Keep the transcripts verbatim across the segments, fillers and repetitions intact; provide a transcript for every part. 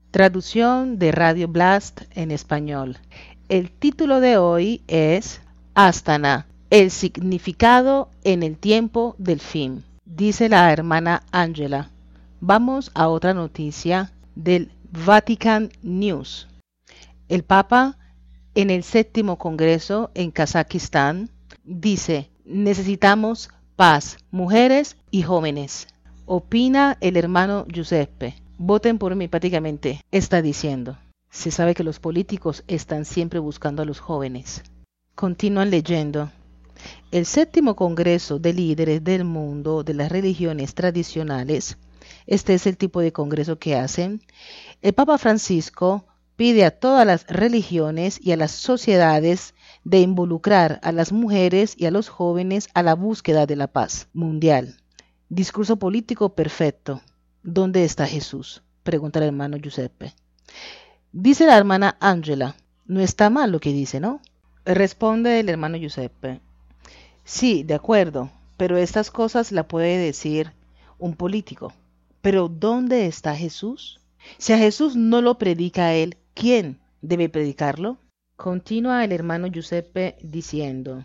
Traducción de Radio Blast en español. El título de hoy es Astana, el significado en el tiempo del fin. Dice la hermana Angela. Vamos a otra noticia del Vatican News. El Papa en el séptimo Congreso en Kazajistán dice: necesitamos paz, mujeres y jóvenes. Opina el hermano Giuseppe. Voten por mí, prácticamente está diciendo. Se sabe que los políticos están siempre buscando a los jóvenes. Continúan leyendo. El séptimo Congreso de Líderes del Mundo de las Religiones Tradicionales, este es el tipo de congreso que hacen. El Papa Francisco pide a todas las religiones y a las sociedades de involucrar a las mujeres y a los jóvenes a la búsqueda de la paz mundial. Discurso político perfecto. ¿Dónde está Jesús?, pregunta el hermano Giuseppe. Dice la hermana Angela. No está mal lo que dice, ¿no? Responde el hermano Giuseppe. Sí, de acuerdo, pero estas cosas las puede decir un político. Pero ¿dónde está Jesús? Si a Jesús no lo predica él, ¿quién debe predicarlo? Continúa el hermano Giuseppe diciendo: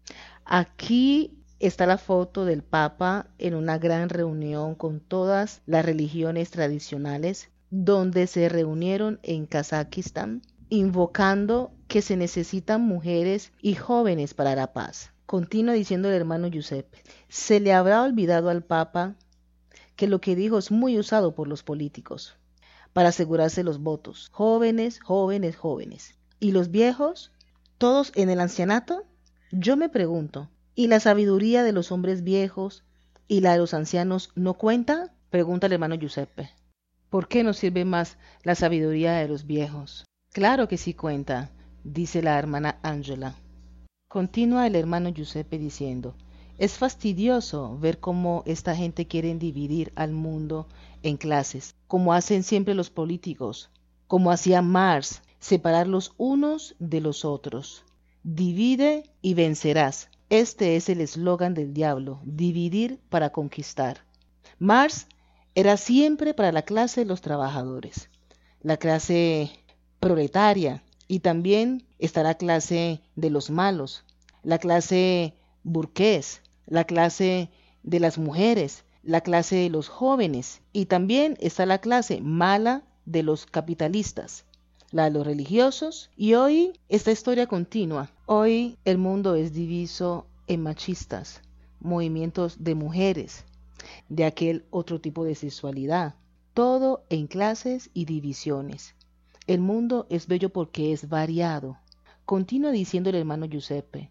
aquí está la foto del Papa en una gran reunión con todas las religiones tradicionales, donde se reunieron en Kazajistán, invocando que se necesitan mujeres y jóvenes para la paz. Continúa diciendo el hermano Giuseppe: se le habrá olvidado al Papa que lo que dijo es muy usado por los políticos para asegurarse los votos. Jóvenes, jóvenes, jóvenes. ¿Y los viejos? ¿Todos en el ancianato? Yo me pregunto, ¿y la sabiduría de los hombres viejos y la de los ancianos no cuenta? Pregunta el hermano Giuseppe. ¿Por qué no sirve más la sabiduría de los viejos? Claro que sí cuenta, dice la hermana Angela. Continúa el hermano Giuseppe diciendo: es fastidioso ver cómo esta gente quiere dividir al mundo en clases, como hacen siempre los políticos, como hacía Marx, separar los unos de los otros. Divide y vencerás. Este es el eslogan del diablo: dividir para conquistar. Marx era siempre para la clase de los trabajadores, la clase proletaria, y también está la clase de los malos, la clase burgués, la clase de las mujeres, la clase de los jóvenes, y también está la clase mala de los capitalistas, la de los religiosos. Y hoy esta historia continúa. Hoy el mundo es diviso en machistas, movimientos de mujeres, de aquel otro tipo de sexualidad, todo en clases y divisiones. El mundo es bello porque es variado. Continúa diciendo el hermano Giuseppe: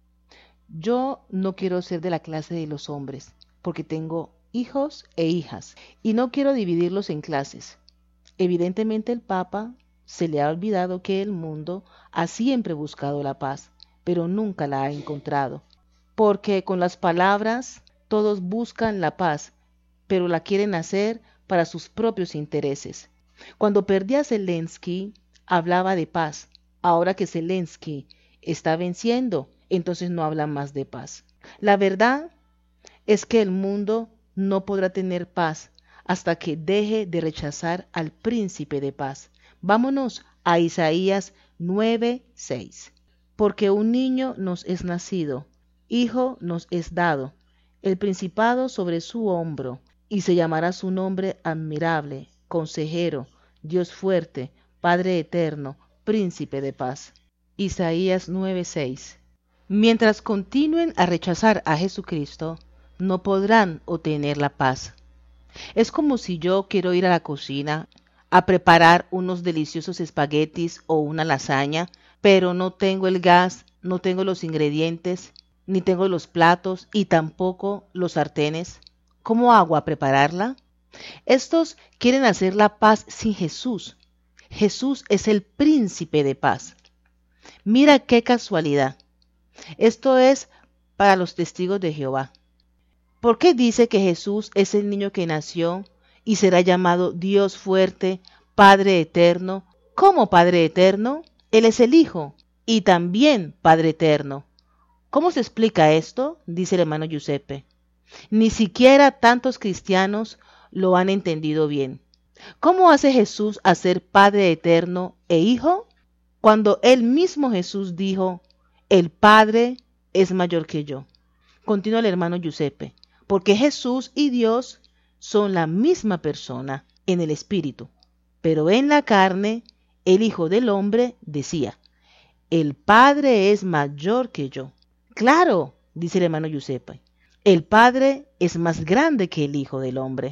yo no quiero ser de la clase de los hombres, porque tengo hijos e hijas, y no quiero dividirlos en clases. Evidentemente el Papa se le ha olvidado que el mundo ha siempre buscado la paz, pero nunca la ha encontrado, porque con las palabras todos buscan la paz, pero la quieren hacer para sus propios intereses. Cuando perdía Zelensky, hablaba de paz. Ahora que Zelensky está venciendo, entonces no habla más de paz. La verdad es que el mundo no podrá tener paz hasta que deje de rechazar al príncipe de paz. Vámonos a Isaías nueve seis. Porque un niño nos es nacido, hijo nos es dado, el principado sobre su hombro, y se llamará su nombre admirable, consejero, Dios fuerte, Padre eterno, príncipe de paz. Isaías nueve seis. Mientras continúen a rechazar a Jesucristo, no podrán obtener la paz. Es como si yo quiero ir a la cocina a preparar unos deliciosos espaguetis o una lasaña, pero no tengo el gas, no tengo los ingredientes, ni tengo los platos y tampoco los sartenes. ¿Cómo hago a prepararla? Estos quieren hacer la paz sin Jesús. Jesús es el príncipe de paz. Mira qué casualidad. Esto es para los testigos de Jehová. ¿Por qué dice que Jesús es el niño que nació y será llamado Dios fuerte, Padre eterno? ¿Cómo Padre eterno? Él es el Hijo y también Padre eterno. ¿Cómo se explica esto?, dice el hermano Giuseppe. Ni siquiera tantos cristianos lo han entendido bien. ¿Cómo hace Jesús a ser Padre eterno e Hijo? Cuando él mismo Jesús dijo, el Padre es mayor que yo. Continúa el hermano Giuseppe, porque Jesús y Dios son la misma persona en el espíritu, pero en la carne el Hijo del Hombre decía, el Padre es mayor que yo. Claro, dice el hermano Giuseppe, el Padre es más grande que el Hijo del Hombre.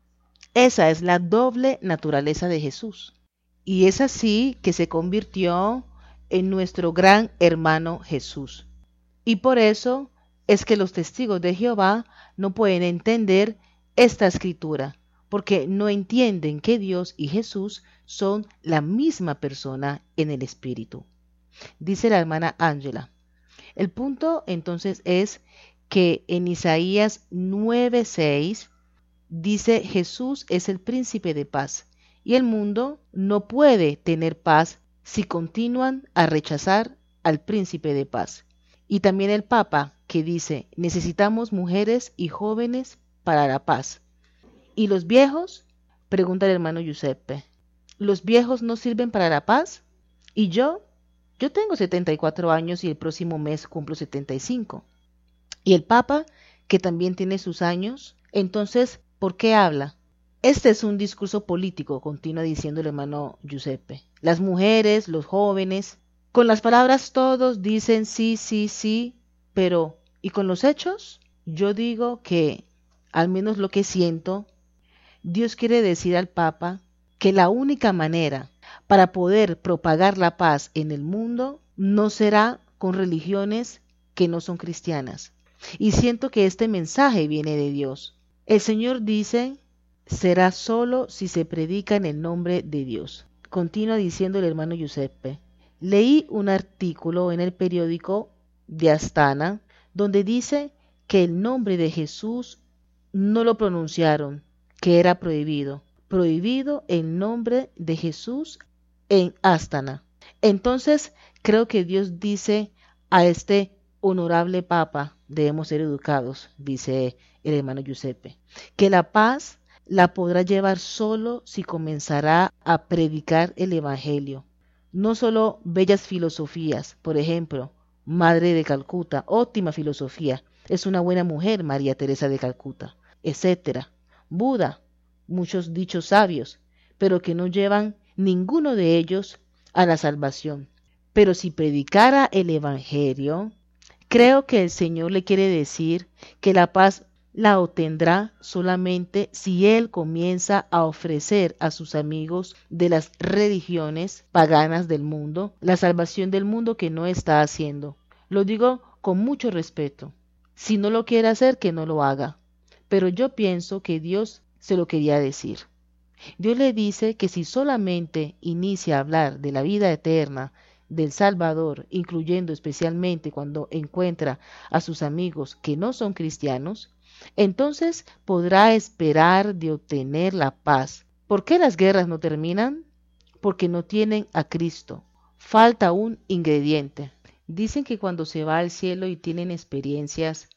Esa es la doble naturaleza de Jesús. Y es así que se convirtió en nuestro gran hermano Jesús. Y por eso es que los testigos de Jehová no pueden entender esta escritura, porque no entienden que Dios y Jesús son la misma persona en el espíritu. Dice la hermana Ángela. El punto entonces es que en Isaías nueve seis dice Jesús es el príncipe de paz y el mundo no puede tener paz si continúan a rechazar al príncipe de paz. Y también el Papa que dice necesitamos mujeres y jóvenes para la paz. ¿Y los viejos? Pregunta el hermano Giuseppe. ¿Los viejos no sirven para la paz? ¿Y yo? Yo tengo setenta y cuatro años y el próximo mes cumplo setenta y cinco. ¿Y el Papa, que también tiene sus años? Entonces, ¿por qué habla? Este es un discurso político, continúa diciendo el hermano Giuseppe. Las mujeres, los jóvenes, con las palabras todos dicen sí, sí, sí, pero ¿y con los hechos? Yo digo que, al menos lo que siento, Dios quiere decir al Papa que la única manera para poder propagar la paz en el mundo no será con religiones que no son cristianas. Y siento que este mensaje viene de Dios. El Señor dice, será solo si se predica en el nombre de Dios. Continúa diciendo el hermano Giuseppe. Leí un artículo en el periódico de Astana donde dice que el nombre de Jesús no lo pronunciaron, que era prohibido. Prohibido el nombre de Jesús en Astana. Entonces creo que Dios dice a este honorable Papa, debemos ser educados, dice el hermano Giuseppe, que la paz la podrá llevar solo si comenzará a predicar el Evangelio. No solo bellas filosofías, por ejemplo, Madre de Calcuta, óptima filosofía, es una buena mujer María Teresa de Calcuta, etcétera. Buda, muchos dichos sabios, pero que no llevan ninguno de ellos a la salvación. Pero si predicara el Evangelio, creo que el Señor le quiere decir que la paz la obtendrá solamente si Él comienza a ofrecer a sus amigos de las religiones paganas del mundo la salvación del mundo que no está haciendo. Lo digo con mucho respeto. Si no lo quiere hacer, que no lo haga. Pero yo pienso que Dios se lo quería decir. Dios le dice que si solamente inicia a hablar de la vida eterna del Salvador, incluyendo especialmente cuando encuentra a sus amigos que no son cristianos, entonces podrá esperar de obtener la paz. ¿Por qué las guerras no terminan? Porque no tienen a Cristo. Falta un ingrediente. Dicen que cuando se va al cielo y tienen experiencias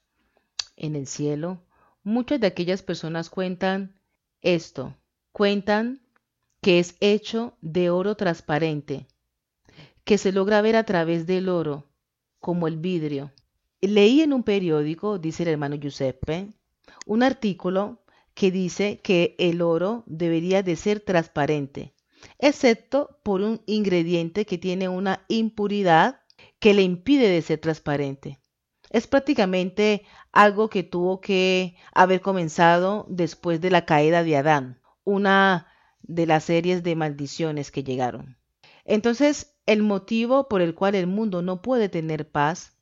en el cielo, muchas de aquellas personas cuentan esto. Cuentan que es hecho de oro transparente, que se logra ver a través del oro, como el vidrio. Leí en un periódico, dice el hermano Giuseppe, un artículo que dice que el oro debería de ser transparente, excepto por un ingrediente que tiene una impuridad que le impide de ser transparente. Es prácticamente algo que tuvo que haber comenzado después de la caída de Adán, una de las series de maldiciones que llegaron. Entonces, el motivo por el cual el mundo no puede tener paz,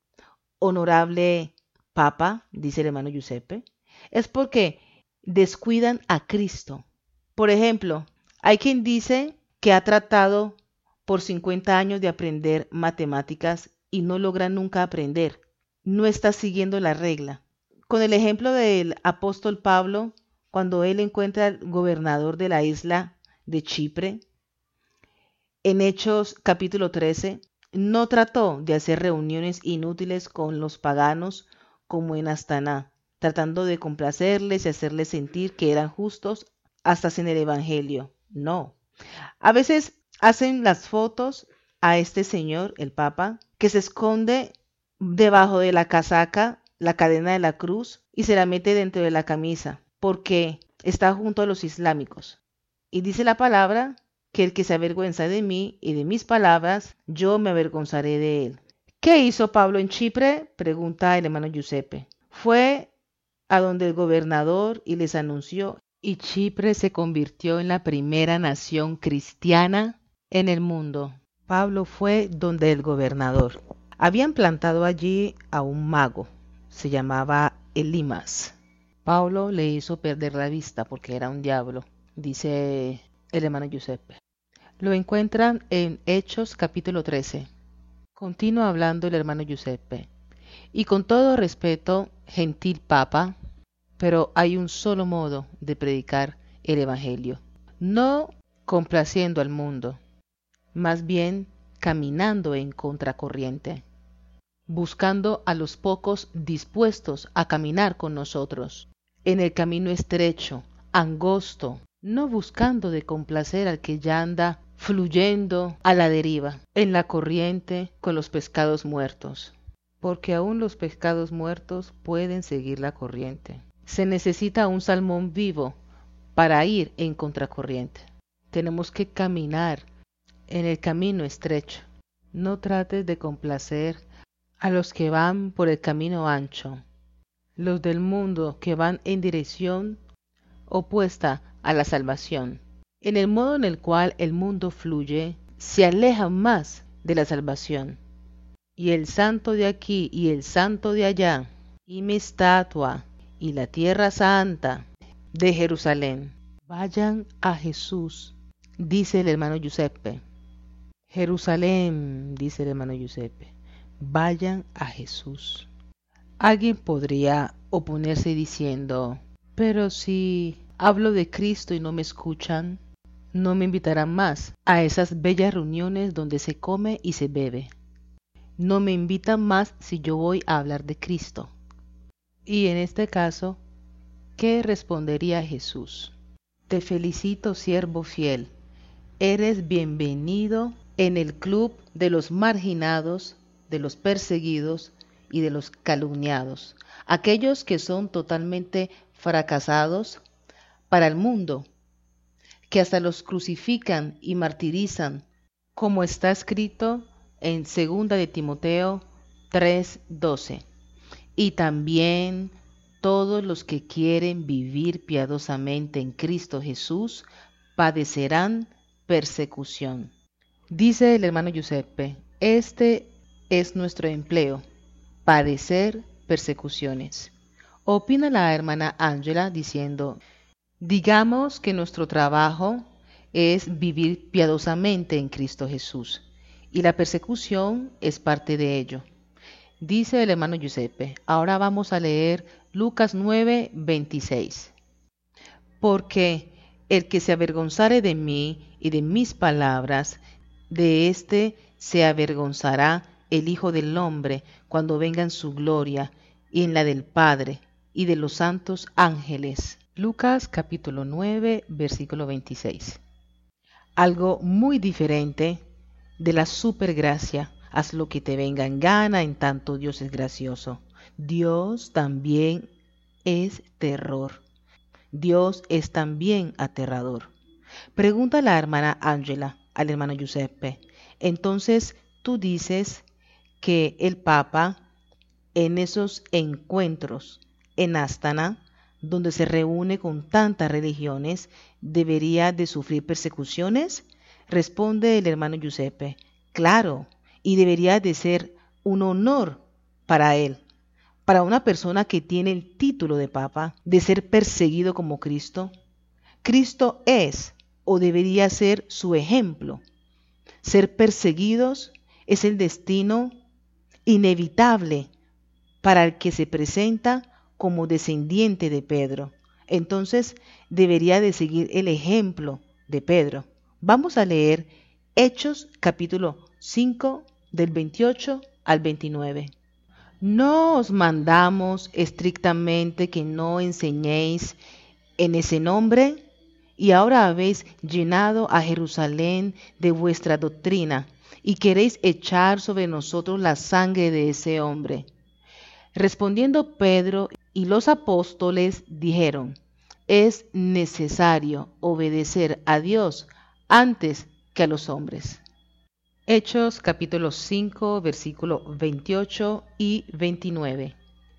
honorable Papa, dice el hermano Giuseppe, es porque descuidan a Cristo. Por ejemplo, hay quien dice que ha tratado por cincuenta años de aprender matemáticas y no logra nunca aprender. No está siguiendo la regla. Con el ejemplo del apóstol Pablo, cuando él encuentra al gobernador de la isla de Chipre, en Hechos capítulo trece, no trató de hacer reuniones inútiles con los paganos como en Astana, tratando de complacerles y hacerles sentir que eran justos hasta en el Evangelio. No. A veces hacen las fotos a este señor, el Papa, que se esconde debajo de la casaca, la cadena de la cruz, y se la mete dentro de la camisa, porque está junto a los islámicos. Y dice la palabra que el que se avergüenza de mí y de mis palabras, yo me avergonzaré de él. ¿Qué hizo Pablo en Chipre? Pregunta el hermano Giuseppe. Fue a donde el gobernador y les anunció, y Chipre se convirtió en la primera nación cristiana en el mundo. Pablo fue donde el gobernador. Habían plantado allí a un mago, se llamaba Elimas. Pablo le hizo perder la vista porque era un diablo, dice el hermano Giuseppe. Lo encuentran en Hechos capítulo trece. Continúa hablando el hermano Giuseppe. Y con todo respeto, gentil Papa, pero hay un solo modo de predicar el Evangelio. No complaciendo al mundo, más bien caminando en contracorriente, buscando a los pocos dispuestos a caminar con nosotros, en el camino estrecho, angosto, no buscando de complacer al que ya anda fluyendo a la deriva, en la corriente con los pescados muertos, porque aún los pescados muertos pueden seguir la corriente. Se necesita un salmón vivo para ir en contracorriente. Tenemos que caminar en el camino estrecho. No trates de complacer a los que van por el camino ancho, los del mundo que van en dirección opuesta a la salvación. En el modo en el cual el mundo fluye, se aleja más de la salvación. Y el santo de aquí y el santo de allá, y mi estatua, y la tierra santa de Jerusalén, vayan a Jesús, dice el hermano Giuseppe. Jerusalén, dice el hermano Giuseppe, vayan a Jesús. Alguien podría oponerse diciendo, pero si hablo de Cristo y no me escuchan, no me invitarán más a esas bellas reuniones donde se come y se bebe. No me invitan más si yo voy a hablar de Cristo. Y en este caso, ¿qué respondería Jesús? Te felicito, siervo fiel. Eres bienvenido en el club de los marginados, de los perseguidos y de los calumniados, aquellos que son totalmente fracasados para el mundo, que hasta los crucifican y martirizan, como está escrito en segunda de Timoteo tres doce. Y también todos los que quieren vivir piadosamente en Cristo Jesús padecerán persecución. Dice el hermano Giuseppe, este es nuestro empleo, padecer persecuciones. Opina la hermana Ángela diciendo, digamos que nuestro trabajo es vivir piadosamente en Cristo Jesús, y la persecución es parte de ello. Dice el hermano Giuseppe, ahora vamos a leer Lucas nueve veintiséis. Porque el que se avergonzare de mí y de mis palabras, de éste se avergonzará el Hijo del Hombre cuando venga en su gloria y en la del Padre y de los santos ángeles. Lucas capítulo nueve, versículo veintiséis. Algo muy diferente de la supergracia. Haz lo que te venga en gana, en tanto Dios es gracioso. Dios también es terror. Dios es también aterrador. Pregunta a la hermana Ángela al hermano Giuseppe. Entonces tú dices que el Papa en esos encuentros en Astana, donde se reúne con tantas religiones, debería de sufrir persecuciones? Responde el hermano Giuseppe. Claro. Y debería de ser un honor para él, para una persona que tiene el título de Papa, de ser perseguido como Cristo. Cristo es o debería ser su ejemplo. Ser perseguidos es el destino inevitable para el que se presenta como descendiente de Pedro. Entonces debería de seguir el ejemplo de Pedro. Vamos a leer Hechos capítulo cinco del veintiocho al veintinueve. No os mandamos estrictamente que no enseñéis en ese nombre Y ahora habéis llenado a Jerusalén de vuestra doctrina, y queréis echar sobre nosotros la sangre de ese hombre. Respondiendo Pedro y los apóstoles dijeron, es necesario obedecer a Dios antes que a los hombres. Hechos capítulo cinco, versículo veintiocho y veintinueve.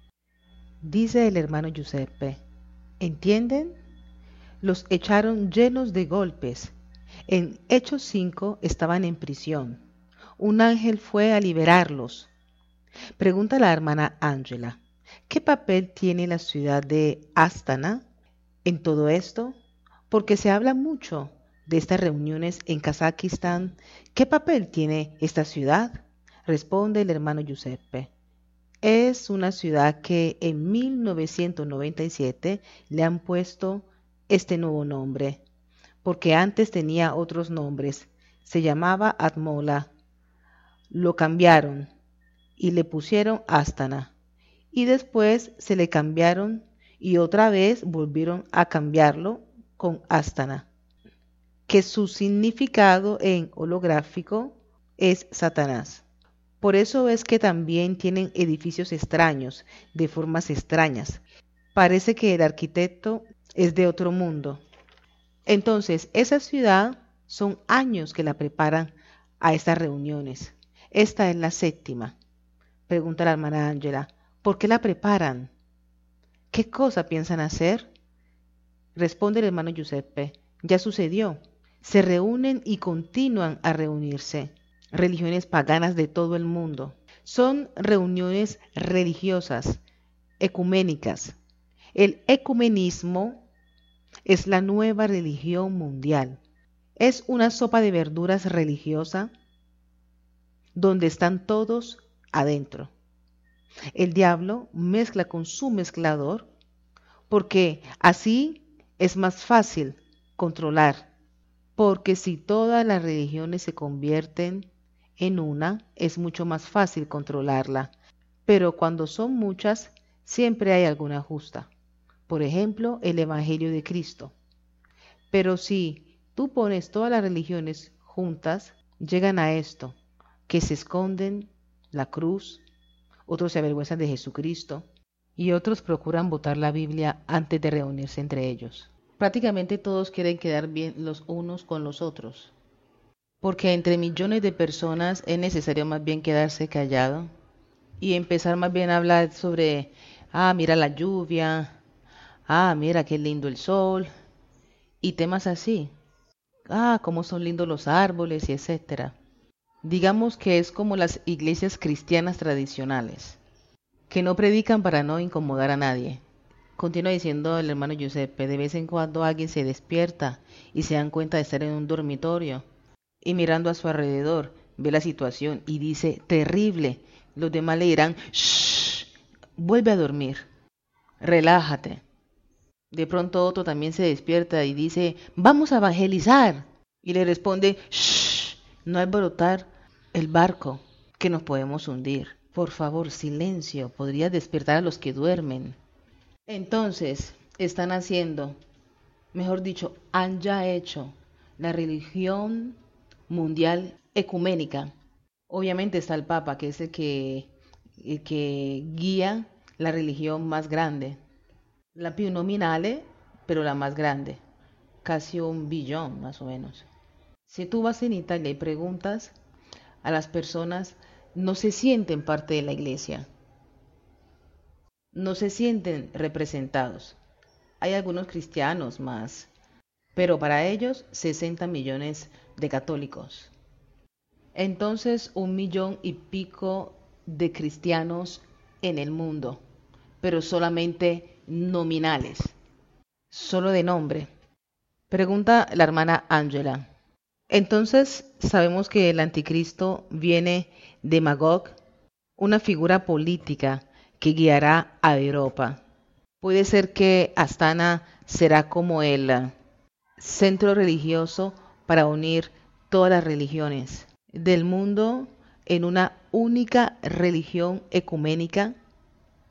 Dice el hermano Giuseppe, ¿entienden? Los echaron llenos de golpes. En Hechos cinco estaban en prisión. Un ángel fue a liberarlos. Pregunta la hermana Ángela, ¿qué papel tiene la ciudad de Astana en todo esto? Porque se habla mucho de estas reuniones en Kazajistán. ¿Qué papel tiene esta ciudad? Responde el hermano Giuseppe. Es una ciudad que en mil novecientos noventa y siete le han puesto este nuevo nombre, porque antes tenía otros nombres. Se llamaba Atmola. Lo cambiaron y le pusieron Astana. Y después se le cambiaron y otra vez volvieron a cambiarlo con Astana, que su significado en holográfico es Satanás. Por eso es que también tienen edificios extraños, de formas extrañas. Parece que el arquitecto es de otro mundo. Entonces, esa ciudad son años que la preparan a estas reuniones. Esta es la séptima. Pregunta la hermana Ángela, ¿por qué la preparan? ¿Qué cosa piensan hacer? Responde el hermano Giuseppe, ya sucedió. Se reúnen y continúan a reunirse. Religiones paganas de todo el mundo. Son reuniones religiosas, ecuménicas. El ecumenismo es la nueva religión mundial. Es una sopa de verduras religiosa donde están todos adentro. El diablo mezcla con su mezclador porque así es más fácil controlar. Porque si todas las religiones se convierten en una, es mucho más fácil controlarla. Pero cuando son muchas, siempre hay alguna justa. Por ejemplo, el Evangelio de Cristo. Pero si tú pones todas las religiones juntas, llegan a esto, que se esconden la cruz, otros se avergüenzan de Jesucristo y otros procuran botar la Biblia antes de reunirse entre ellos. Prácticamente todos quieren quedar bien los unos con los otros. Porque entre millones de personas es necesario más bien quedarse callado y empezar más bien a hablar sobre, ah, mira la lluvia, ah, mira qué lindo el sol, y temas así. Ah, cómo son lindos los árboles y etcétera. Digamos que es como las iglesias cristianas tradicionales, que no predican para no incomodar a nadie. Continúa diciendo el hermano Giuseppe, de vez en cuando alguien se despierta y se dan cuenta de estar en un dormitorio y mirando a su alrededor, ve la situación y dice, terrible. Los demás le dirán, shh, vuelve a dormir, relájate. De pronto otro también se despierta y dice, vamos a evangelizar. Y le responde, shh, no alborotar el barco, que nos podemos hundir. Por favor, silencio, podría despertar a los que duermen. Entonces, están haciendo, mejor dicho, han ya hecho la religión mundial ecuménica. Obviamente está el Papa, que es el que, el que guía la religión más grande. La più nominale, pero la más grande. Casi un billón, más o menos. Si tú vas en Italia y preguntas a las personas, no se sienten parte de la iglesia. No se sienten representados. Hay algunos cristianos más, pero para ellos sesenta millones de católicos. Entonces un millón y pico de cristianos en el mundo, pero solamente nominales, solo de nombre. Pregunta la hermana Ángela. Entonces sabemos que el anticristo viene de Magog, una figura política que guiará a Europa. Puede ser que Astana será como el centro religioso para unir todas las religiones del mundo en una única religión ecuménica.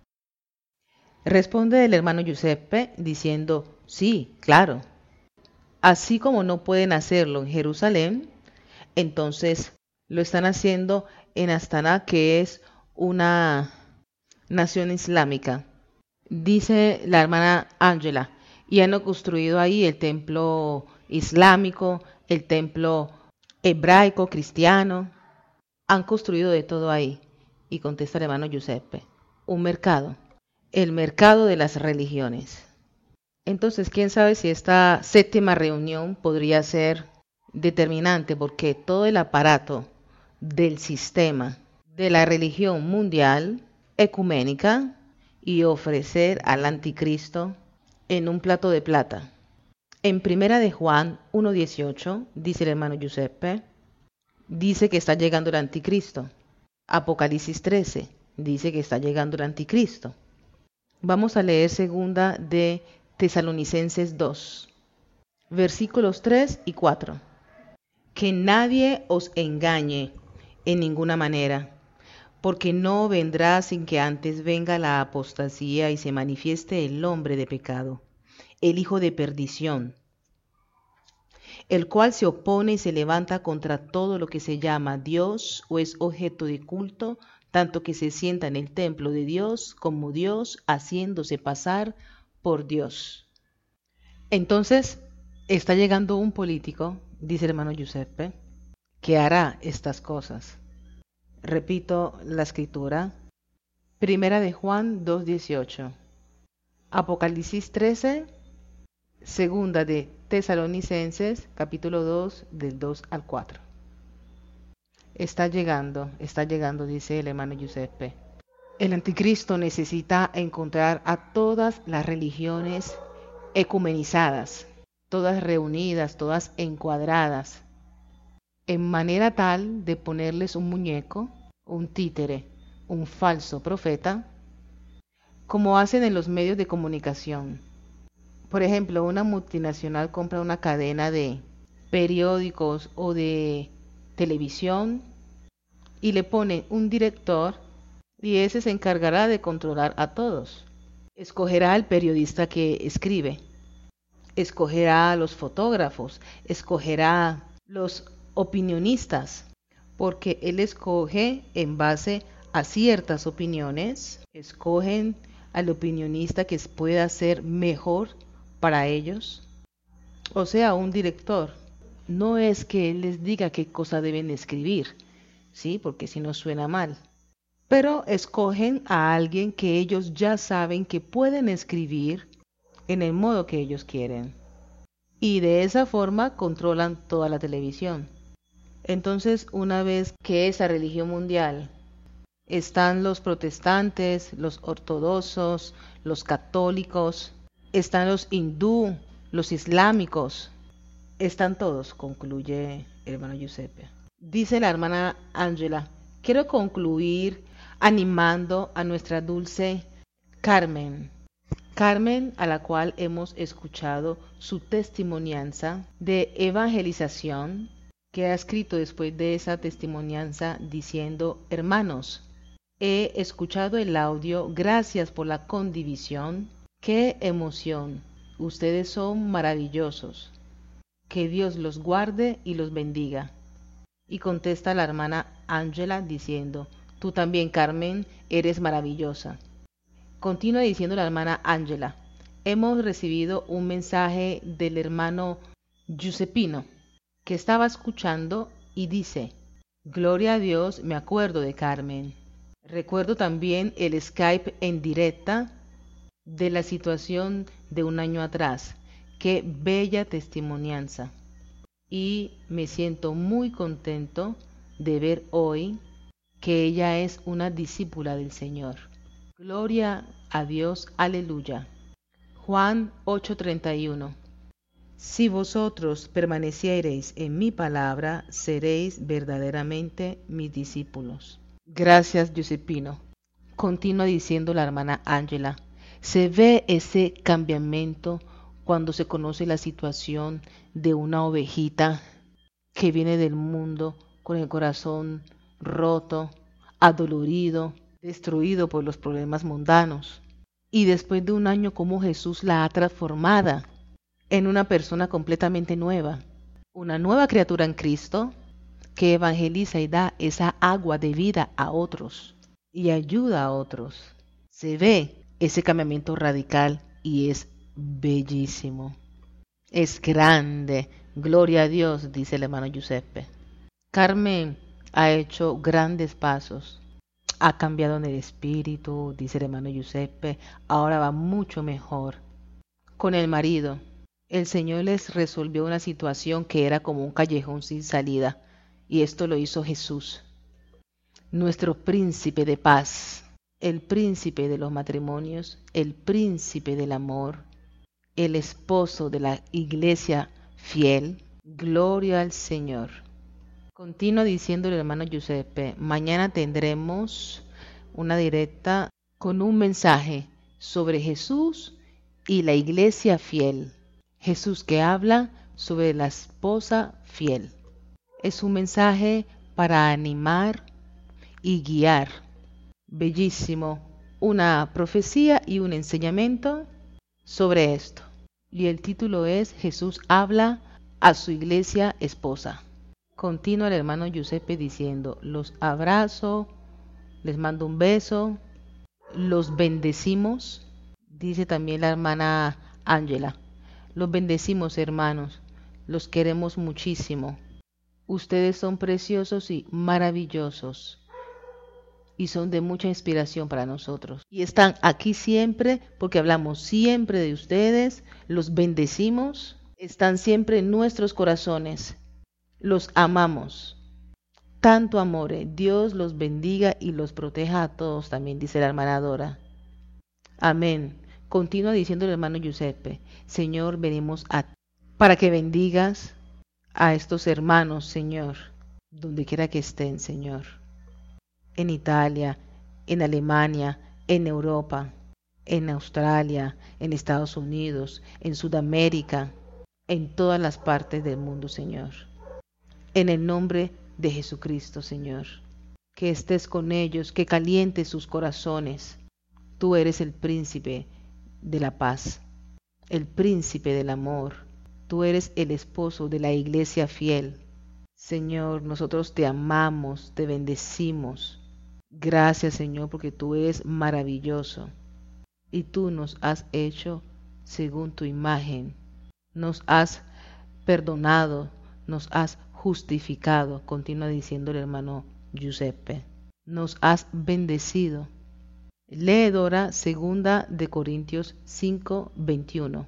Responde el hermano Giuseppe diciendo, sí, claro. Así como no pueden hacerlo en Jerusalén, entonces lo están haciendo en Astana, que es una nación islámica. Dice la hermana Ángela, y han construido ahí el templo islámico, el templo hebraico, cristiano, han construido de todo ahí. Y contesta el hermano Giuseppe, un mercado, el mercado de las religiones. Entonces, quién sabe si esta séptima reunión podría ser determinante, porque todo el aparato del sistema de la religión mundial ecuménica y ofrecer al anticristo en un plato de plata. En primera de Juan uno dieciocho, dice el hermano Giuseppe, dice que está llegando el anticristo. Apocalipsis trece dice que está llegando el anticristo. Vamos a leer segunda de Tesalonicenses dos, versículos tres y cuatro. Que nadie os engañe en ninguna manera, porque no vendrá sin que antes venga la apostasía y se manifieste el hombre de pecado, el hijo de perdición, el cual se opone y se levanta contra todo lo que se llama Dios o es objeto de culto, tanto que se sienta en el templo de Dios como Dios, haciéndose pasar por Dios. Entonces, está llegando un político, dice el hermano Giuseppe, que hará estas cosas. Repito la escritura. Primera de Juan dos dieciocho. Apocalipsis trece. Segunda de Tesalonicenses, capítulo dos, del dos al cuatro. Está llegando, está llegando, dice el hermano Giuseppe. El anticristo necesita encontrar a todas las religiones ecumenizadas, todas reunidas, todas encuadradas, en manera tal de ponerles un muñeco, un títere, un falso profeta, como hacen en los medios de comunicación. Por ejemplo, una multinacional compra una cadena de periódicos o de televisión y le pone un director y ese se encargará de controlar a todos. Escogerá al periodista que escribe, escogerá a los fotógrafos, escogerá los opinionistas, porque él escoge en base a ciertas opiniones, escogen al opinionista que pueda ser mejor para ellos. O sea, un director. No es que él les diga qué cosa deben escribir, ¿sí? Porque si no suena mal. Pero escogen a alguien que ellos ya saben que pueden escribir en el modo que ellos quieren. Y de esa forma controlan toda la televisión. Entonces, una vez que esa religión mundial están los protestantes, los ortodoxos, los católicos, están los hindú, los islámicos, están todos, concluye el hermano Giuseppe. Dice la hermana Ángela, quiero concluir animando a nuestra dulce Carmen. Carmen, a la cual hemos escuchado su testimonianza de evangelización, que ha escrito después de esa testimonianza diciendo, hermanos, he escuchado el audio, gracias por la condivisión, qué emoción, ustedes son maravillosos, que Dios los guarde y los bendiga. Y contesta la hermana Ángela diciendo, tú también, Carmen, eres maravillosa. Continúa diciendo la hermana Ángela, hemos recibido un mensaje del hermano Giuseppino, que estaba escuchando y dice, gloria a Dios, me acuerdo de Carmen. Recuerdo también el Skype en directa de la situación de un año atrás. Qué bella testimonianza. Y me siento muy contento de ver hoy que ella es una discípula del Señor. Gloria a Dios, aleluya. Juan ocho treinta y uno. Si vosotros permaneciereis en mi palabra, seréis verdaderamente mis discípulos. Gracias, Giuseppino. Continúa diciendo la hermana Ángela. Se ve ese cambiamiento cuando se conoce la situación de una ovejita que viene del mundo con el corazón roto, adolorido, destruido por los problemas mundanos. Y después de un año, cómo Jesús la ha transformada. en una persona completamente nueva, una nueva criatura en Cristo que evangeliza y da esa agua de vida a otros y ayuda a otros. Se ve ese cambiamiento radical y es bellísimo. Es grande. Gloria a Dios, dice el hermano Giuseppe. Carmen ha hecho grandes pasos. Ha cambiado en el espíritu, dice el hermano Giuseppe. Ahora va mucho mejor. Con el marido, el Señor les resolvió una situación que era como un callejón sin salida. Y esto lo hizo Jesús, nuestro príncipe de paz, el príncipe de los matrimonios, el príncipe del amor, el esposo de la iglesia fiel. Gloria al Señor. Continúa diciendo el hermano Giuseppe, mañana tendremos una directa con un mensaje sobre Jesús y la iglesia fiel. Jesús que habla sobre la esposa fiel. Es un mensaje para animar y guiar. Bellísimo. Una profecía y un enseñamiento sobre esto. Y el título es Jesús habla a su iglesia esposa. Continúa el hermano Giuseppe diciendo, los abrazo, les mando un beso, los bendecimos. Dice también la hermana Ángela, los bendecimos hermanos, los queremos muchísimo. Ustedes son preciosos y maravillosos y son de mucha inspiración para nosotros. Y están aquí siempre porque hablamos siempre de ustedes, los bendecimos, están siempre en nuestros corazones, los amamos. Tanto amor, Dios los bendiga y los proteja a todos también, dice la hermana Dora. Amén. Continúa diciendo el hermano Giuseppe, Señor, venimos a ti para que bendigas a estos hermanos, Señor, donde quiera que estén, Señor. En Italia, en Alemania, en Europa, en Australia, en Estados Unidos, en Sudamérica, en todas las partes del mundo, Señor. En el nombre de Jesucristo, Señor. Que estés con ellos, que calientes sus corazones. Tú eres el príncipe de la paz, el príncipe del amor. Tú eres el esposo de la iglesia fiel. Señor, nosotros te amamos, te bendecimos. Gracias, Señor, porque tú eres maravilloso. Y tú nos has hecho según tu imagen. Nos has perdonado, nos has justificado, continúa diciendo el hermano Giuseppe. Nos has bendecido. Lee Dora, segunda de Corintios cinco, veintiuno.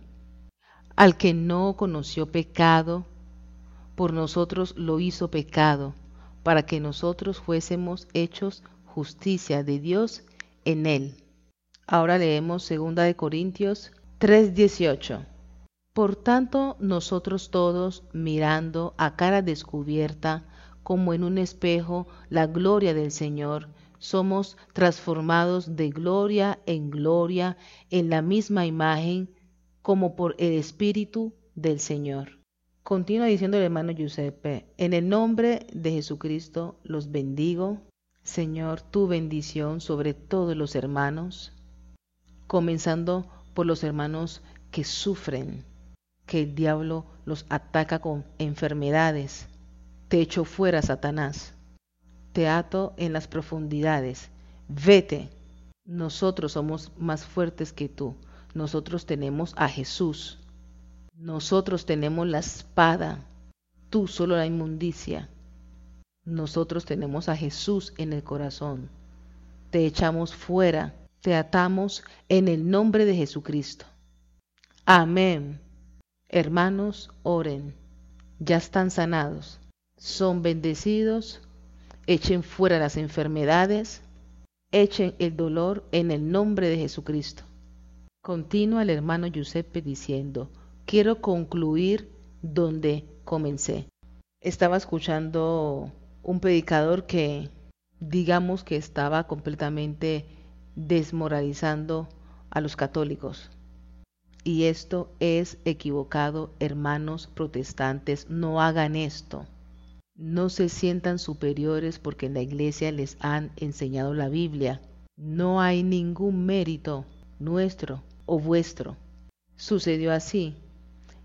Al que no conoció pecado, por nosotros lo hizo pecado, para que nosotros fuésemos hechos justicia de Dios en él. Ahora leemos segunda de Corintios tres, dieciocho. Por tanto, nosotros todos, mirando a cara descubierta, como en un espejo, la gloria del Señor, somos transformados de gloria en gloria en la misma imagen, como por el Espíritu del Señor. Continúa diciendo el hermano Giuseppe, en el nombre de Jesucristo los bendigo. Señor, tu bendición sobre todos los hermanos, comenzando por los hermanos que sufren, que el diablo los ataca con enfermedades. Te echo fuera, Satanás. Te ato en las profundidades. Vete. Nosotros somos más fuertes que tú. Nosotros tenemos a Jesús. Nosotros tenemos la espada. Tú solo la inmundicia. Nosotros tenemos a Jesús en el corazón. Te echamos fuera. Te atamos en el nombre de Jesucristo. Amén. Hermanos, oren. Ya están sanados. Son bendecidos. Echen fuera las enfermedades. Echen el dolor en el nombre de Jesucristo. Continúa el hermano Giuseppe diciendo, quiero concluir donde comencé. Estaba escuchando un predicador que, digamos que estaba completamente desmoralizando a los católicos. Y esto es equivocado, hermanos protestantes, no hagan esto. No se sientan superiores porque en la iglesia les han enseñado la Biblia. No hay ningún mérito nuestro o vuestro. Sucedió así.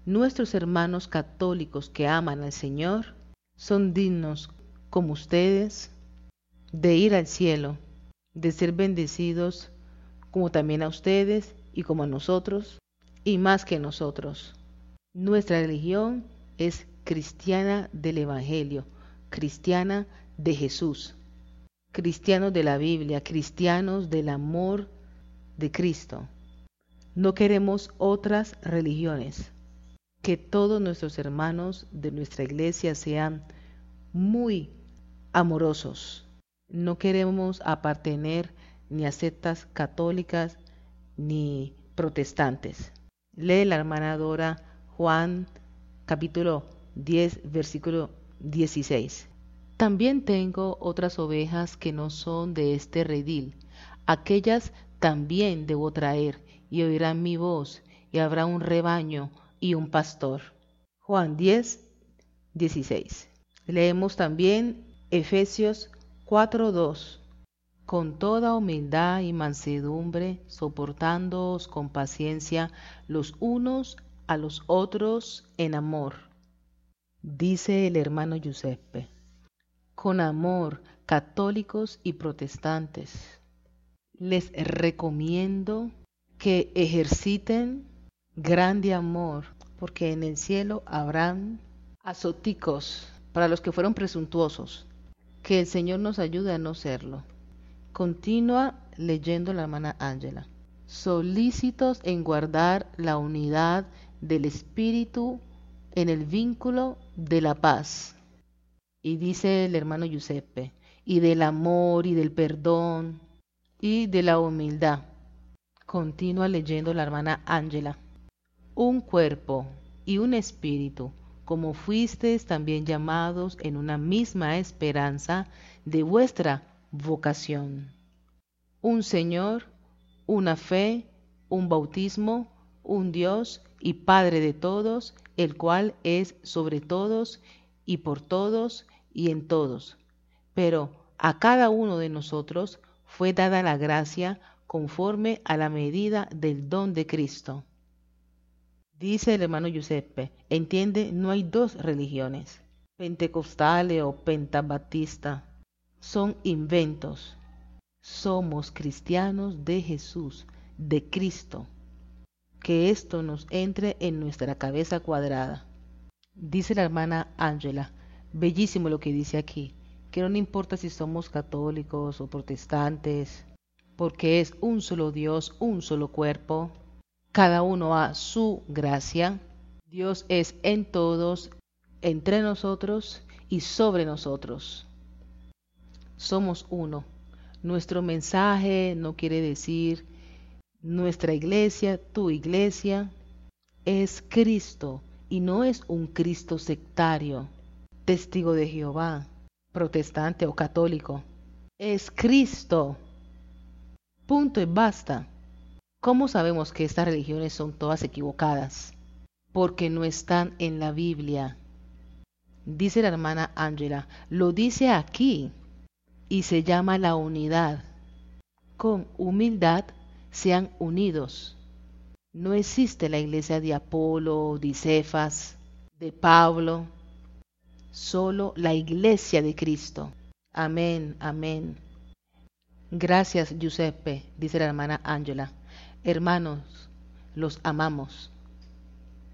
Nuestros hermanos católicos que aman al Señor son dignos, como ustedes, de ir al cielo, de ser bendecidos como también a ustedes y como a nosotros, y más que nosotros. Nuestra religión es cristiana del Evangelio, cristiana de Jesús, cristianos de la Biblia, cristianos del amor de Cristo. No queremos otras religiones. Que todos nuestros hermanos de nuestra iglesia sean muy amorosos. No queremos apartener ni a sectas católicas ni protestantes. Lee la hermana Dora Juan capítulo diez versículo dieciséis. También tengo otras ovejas que no son de este redil. Aquellas también debo traer y oirán mi voz, y habrá un rebaño y un pastor. Juan diez dieciséis. Leemos también Efesios cuatro dos. Con toda humildad y mansedumbre, soportándoos con paciencia los unos a los otros en amor. Dice el hermano Giuseppe. Con amor, católicos y protestantes, les recomiendo que ejerciten grande amor, porque en el cielo habrán azoticos para los que fueron presuntuosos. Que el Señor nos ayude a no serlo. Continúa leyendo la hermana Ángela. Solícitos en guardar la unidad del Espíritu en el vínculo de la paz. Y dice el hermano Giuseppe, y del amor y del perdón y de la humildad. Continúa leyendo la hermana Ángela. Un cuerpo y un espíritu, como fuisteis también llamados en una misma esperanza de vuestra vocación. Un Señor, una fe, un bautismo, un Dios y Padre de todos, el cual es sobre todos y por todos y en todos. Pero a cada uno de nosotros fue dada la gracia conforme a la medida del don de Cristo. Dice el hermano Giuseppe, entiende, no hay dos religiones, pentecostales o pentabatista, son inventos. Somos cristianos de Jesús, de Cristo. Que esto nos entre en nuestra cabeza cuadrada. Dice la hermana Ángela, bellísimo lo que dice aquí, que no importa si somos católicos o protestantes, porque es un solo Dios, un solo cuerpo, cada uno a su gracia. Dios es en todos, entre nosotros y sobre nosotros. Somos uno. Nuestro mensaje no quiere decir nuestra iglesia, tu iglesia, es Cristo y no es un Cristo sectario, testigo de Jehová, protestante o católico. Es Cristo. Punto y basta. ¿Cómo sabemos que estas religiones son todas equivocadas? Porque no están en la Biblia. Dice la hermana Ángela, lo dice aquí y se llama la unidad. Con humildad sean unidos. No existe la iglesia de Apolo, de Cefas, de Pablo, solo la iglesia de Cristo. Amén, amén. Gracias, Giuseppe, dice la hermana Ángela. Hermanos, los amamos.